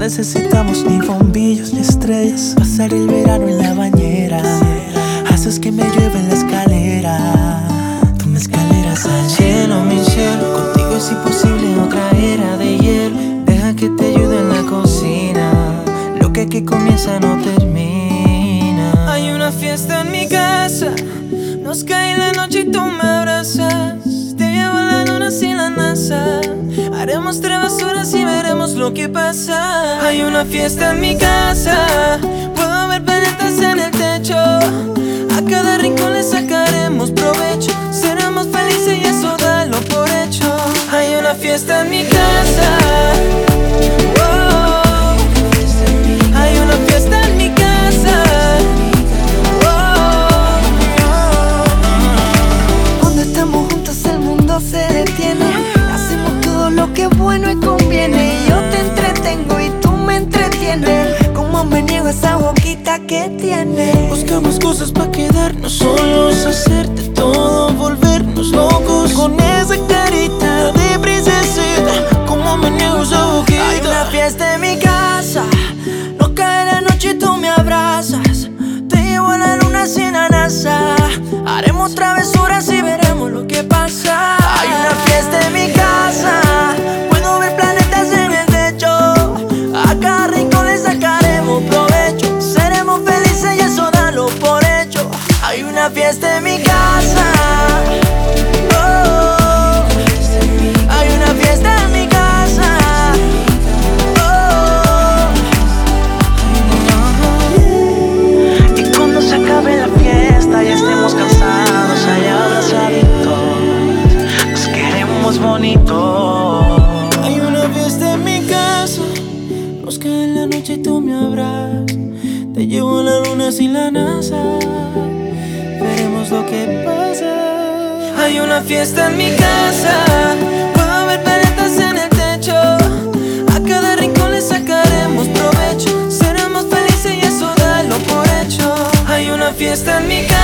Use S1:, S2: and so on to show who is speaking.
S1: necesitamos ni bombillos ni estrellas. Pasar el verano en la bañera. Haces que me llueva en la escalera. Tú me escaleras al cielo, mi cielo. Contigo es imposible otra era de hielo. Deja que te ayude en la cocina. Lo que aquí comienza no termina.
S2: Hay una fiesta en mi casa. Nos cae la noche y tú me abrazas. Te llevo a la luna sin la NASA. Haremos travesuras y veremos lo que pasa. Hay una fiesta en mi casa. Puedo ver planetas en el techo. A cada rincón le sacaremos provecho. Seremos felices y eso dalo por hecho. Hay una fiesta en mi casa. Oh. Hay una fiesta en mi casa. Oh.
S3: Cuando estamos juntos el mundo se detiene. Hacemos todo lo que es bueno y conviene. Yo te entretengo y tú me entretienes. Como me niego a esa boquita que tienes.
S1: Buscamos cosas pa' quedarnos solos, hacerte todo, volvernos locos. Con esa carita de princesita, como me niego esa boquita.
S3: Hay una fiesta en mi casa. Nos cae la noche y tú me abrazas. Te llevo a la luna sin la NASA. Haremos travesuras y veremos lo que pasa. Hay una fiesta en mi casa. Puedo ver planetas en el techo. A cada rincón le sacaremos provecho. Seremos felices y eso dalo por hecho. Hay una fiesta en mi casa. Oh. Hay una fiesta en mi casa. Oh. Y cuando se acabe la fiesta y estemos cansados allá abrazaditos, nos queremos bonito.
S1: Hay una fiesta en mi casa. Nos cae en la noche y tú me abrazas. Te llevo a la luna sin la NASA. Veremos lo que pasa.
S2: Hay una fiesta en mi casa. Puedo ver planetas en el techo. A cada rincón le sacaremos provecho. Seremos felices y eso dalo por hecho. Hay una fiesta en mi casa.